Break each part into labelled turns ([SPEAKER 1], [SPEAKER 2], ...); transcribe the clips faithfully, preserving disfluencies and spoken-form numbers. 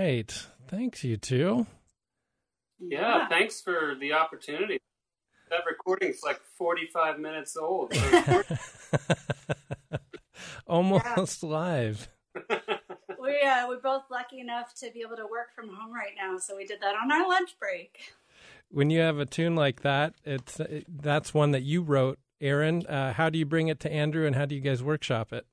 [SPEAKER 1] right. Thanks, you two.
[SPEAKER 2] Yeah,
[SPEAKER 3] Yeah.
[SPEAKER 2] thanks for the opportunity. That recording's like forty-five minutes old.
[SPEAKER 1] Almost live.
[SPEAKER 3] We, uh, we're both lucky enough to be able to work from home right now, so we did that on our lunch break.
[SPEAKER 1] When you have a tune like that, it's it, that's one that you wrote, Aaron. Uh, how do you bring it to Andrew, and how do you guys workshop it?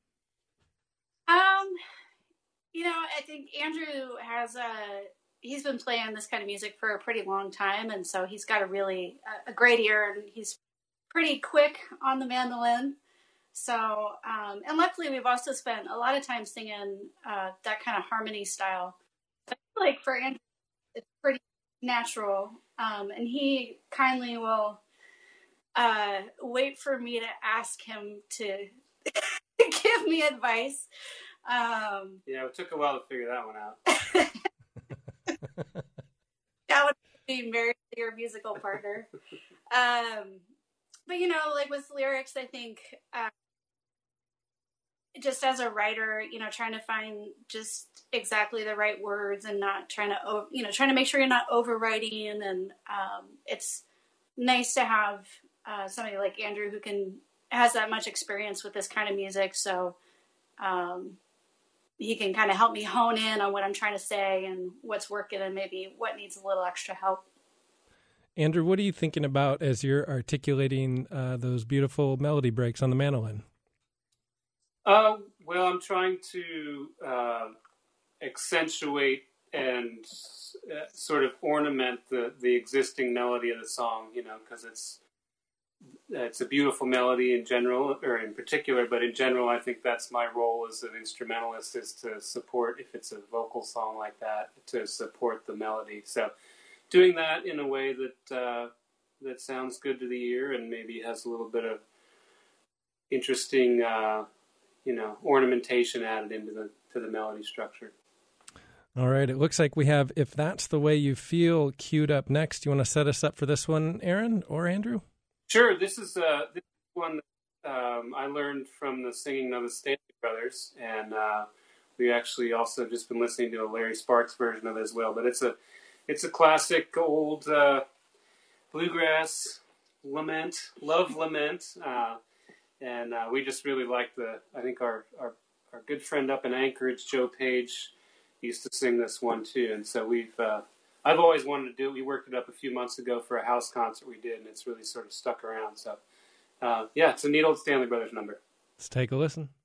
[SPEAKER 3] Um, you know, I think Andrew has a, he's been playing this kind of music for a pretty long time, and so he's got a really, a, a great ear, and he's pretty quick on the mandolin. So, um, and luckily we've also spent a lot of time singing uh, that kind of harmony style. I feel like for Andrew, it's pretty natural, um, and he kindly will uh, wait for me to ask him to give me advice. Um,
[SPEAKER 2] yeah, it took a while to figure that one out.
[SPEAKER 3] that would be married to your musical partner. Um, but, you know, like with lyrics, I think uh, just as a writer, you know, trying to find just exactly the right words and not trying to, you know, trying to make sure you're not overwriting. And um, it's nice to have uh, somebody like Andrew who can, has that much experience with this kind of music. So um, he can kind of help me hone in on what I'm trying to say and what's working and maybe what needs a little extra help.
[SPEAKER 1] Andrew, what are you thinking about as you're articulating uh, those beautiful melody breaks on the mandolin?
[SPEAKER 2] Uh, well, I'm trying to uh, accentuate and uh, sort of ornament the, the existing melody of the song, you know, because it's it's a beautiful melody in general, or in particular, but in general, I think that's my role as an instrumentalist, is to support, if it's a vocal song like that, to support the melody. So doing that in a way that uh, that sounds good to the ear and maybe has a little bit of interesting uh, you know, ornamentation added into the to the melody structure.
[SPEAKER 1] All right. It looks like we have If That's the Way You Feel queued up next. Do you want to set us up for this one, Aaron or Andrew?
[SPEAKER 2] Sure. This is uh, this is one that um, I learned from the singing of the Stanley Brothers, and uh, we actually also just been listening to a Larry Sparks version of it as well. But it's a it's a classic old uh, bluegrass lament, love lament. Uh, And uh, we just really like the, I think our, our, our good friend up in Anchorage, Joe Page, used to sing this one too. And so we've, uh, I've always wanted to do it. We worked it up a few months ago for a house concert we did, and it's really sort of stuck around. So, uh, yeah, it's a neat old Stanley Brothers number.
[SPEAKER 1] Let's take a listen.